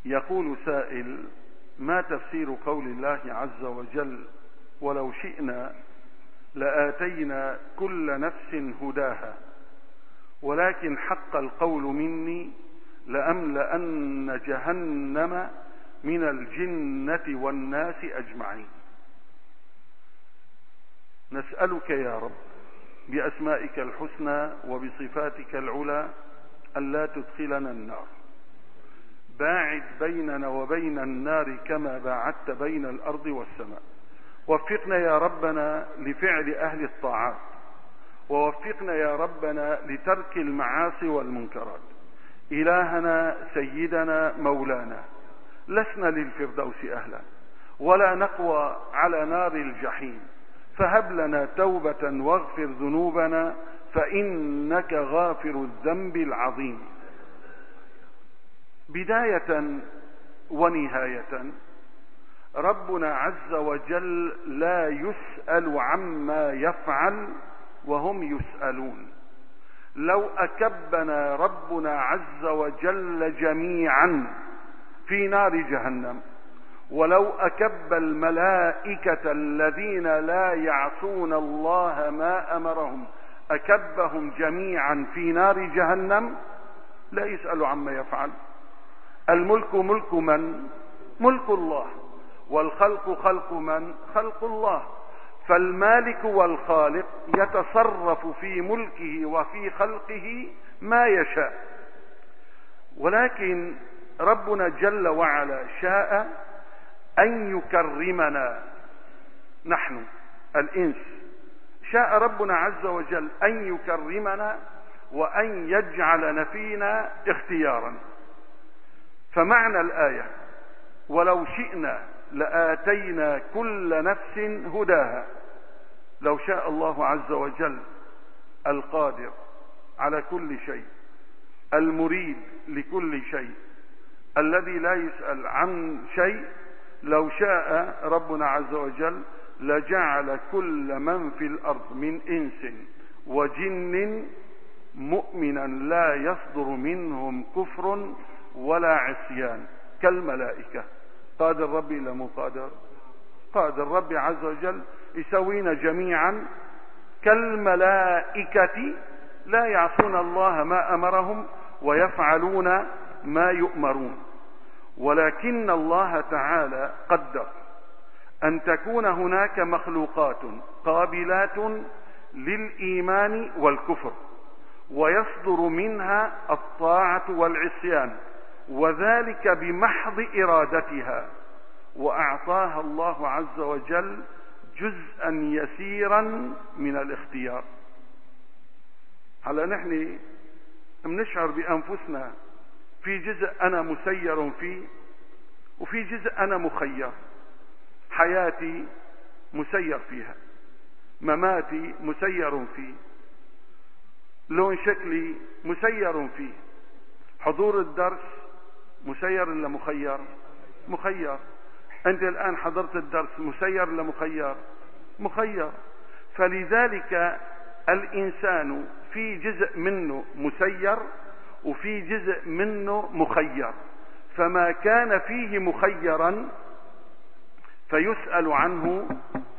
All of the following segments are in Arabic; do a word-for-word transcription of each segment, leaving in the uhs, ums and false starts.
يقول سائل: ما تفسير قول الله عز وجل: ولو شئنا لآتينا كل نفس هداها ولكن حق القول مني لأملأن جهنم من الجنة والناس أجمعين. نسألك يا رب بأسمائك الحسنى وبصفاتك العلى ألا تدخلنا النار. باعد بيننا وبين النار كما باعدت بين الأرض والسماء. وفقنا يا ربنا لفعل أهل الطاعات، ووفقنا يا ربنا لترك المعاصي والمنكرات. إلهنا سيدنا مولانا، لسنا للفردوس أهلا ولا نقوى على نار الجحيم، فهب لنا توبة واغفر ذنوبنا فإنك غافر الذنب العظيم. بداية ونهاية، ربنا عز وجل لا يسأل عما يفعل وهم يسألون. لو أكبنا ربنا عز وجل جميعا في نار جهنم، ولو أكب الملائكة الذين لا يعصون الله ما أمرهم أكبهم جميعا في نار جهنم، لا يسأل عما يفعل. الملك ملك من؟ ملك الله. والخلق خلق من؟ خلق الله. فالمالك والخالق يتصرف في ملكه وفي خلقه ما يشاء، ولكن ربنا جل وعلا شاء أن يكرمنا نحن الإنس. شاء ربنا عز وجل أن يكرمنا وأن يجعل فينا اختيارا. فمعنى الآية: ولو شئنا لآتينا كل نفس هداها. لو شاء الله عز وجل القادر على كل شيء، المريد لكل شيء، الذي لا يسأل عن شيء، لو شاء ربنا عز وجل لجعل كل من في الأرض من إنس وجن مؤمنا لا يصدر منهم كفر ولا عصيان كالملائكة. قادر ربي لا مو قادر؟ قادر ربي عز وجل يسوينا جميعا كالملائكة لا يعصون الله ما أمرهم ويفعلون ما يؤمرون. ولكن الله تعالى قدر أن تكون هناك مخلوقات قابلات للإيمان والكفر، ويصدر منها الطاعة والعصيان، وذلك بمحض إرادتها، وأعطاها الله عز وجل جزءا يسيرا من الاختيار. هلا نحن بنشعر بأنفسنا في جزء أنا مسير فيه وفي جزء أنا مخير. حياتي مسير فيها، مماتي مسير فيه، لون شكلي مسير فيه، حضور الدرس مسير ولا مخير؟ مخير. أنت الآن حضرت الدرس، مسير ولا مخير؟ مخير. فلذلك الإنسان في جزء منه مسير وفي جزء منه مخير. فما كان فيه مخيرا فيسأل عنه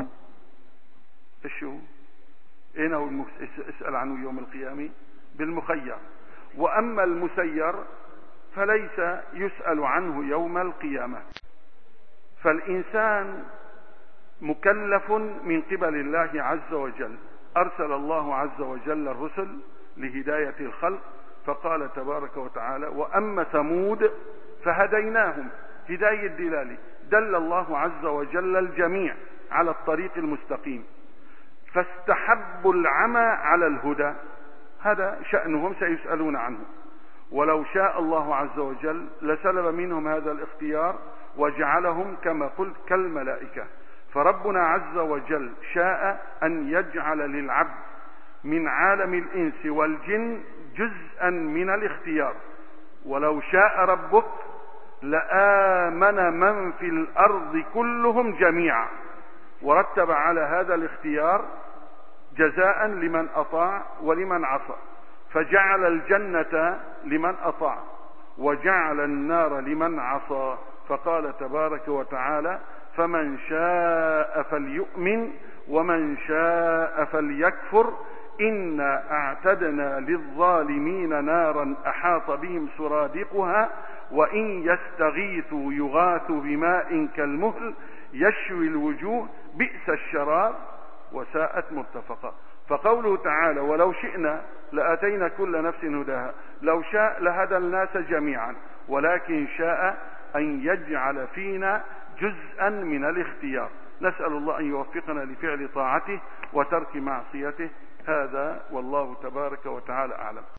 شو؟ اين هو يسأل عنه يوم القيامة؟ بالمخير. وأما المسير فليس يسأل عنه يوم القيامة. فالإنسان مكلف من قبل الله عز وجل. أرسل الله عز وجل الرسل لهداية الخلق، فقال تبارك وتعالى: وأما ثمود فهديناهم هداية دلالة، دل الله عز وجل الجميع على الطريق المستقيم، فاستحبوا العمى على الهدى. هذا شأنهم سيسألون عنه. ولو شاء الله عز وجل لسلب منهم هذا الاختيار وجعلهم كما قلت كالملائكة. فربنا عز وجل شاء أن يجعل للعبد من عالم الإنس والجن جزءا من الاختيار. ولو شاء ربك لآمن من في الأرض كلهم جميعا، ورتب على هذا الاختيار جزاء لمن أطاع ولمن عصى، فجعل الجنة لمن أطاع وجعل النار لمن عصى. فقال تبارك وتعالى: فمن شاء فليؤمن ومن شاء فليكفر إنا أعتدنا للظالمين نارا أحاط بهم سرادقها وإن يستغيثوا يغاثوا بماء كالمهل يشوي الوجوه بئس الشراب وساءت مرتفقا. فقوله تعالى: ولو شئنا لأتينا كل نفس هداها، لو شاء لهدى الناس جميعا، ولكن شاء أن يجعل فينا جزءا من الاختيار. نسأل الله أن يوفقنا لفعل طاعته وترك معصيته. هذا والله تبارك وتعالى أعلم.